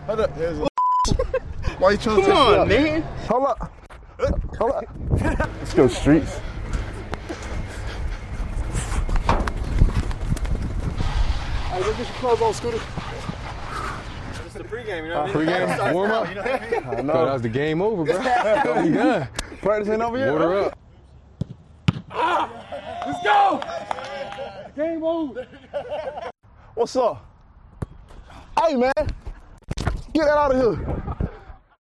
Hold up. Why you trying to Come on, man. Hold up. Hold up. Let's go streets. Hey, go get your clothes on, Scooter. It's the pregame, you know what I mean? Pregame, warm up. You know what I mean? I know. That was the game over, bro. We done. Practice ain't over yet. Water up. Let's go. Game over. What's up? Hey, man. Get that out of here.